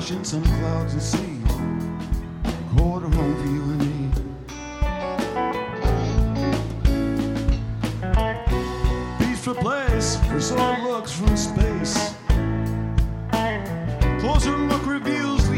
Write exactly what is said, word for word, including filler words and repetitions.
watching some clouds and sea. Quarter home for you and me. Peaceful place, for some looks from space. Closer look reveals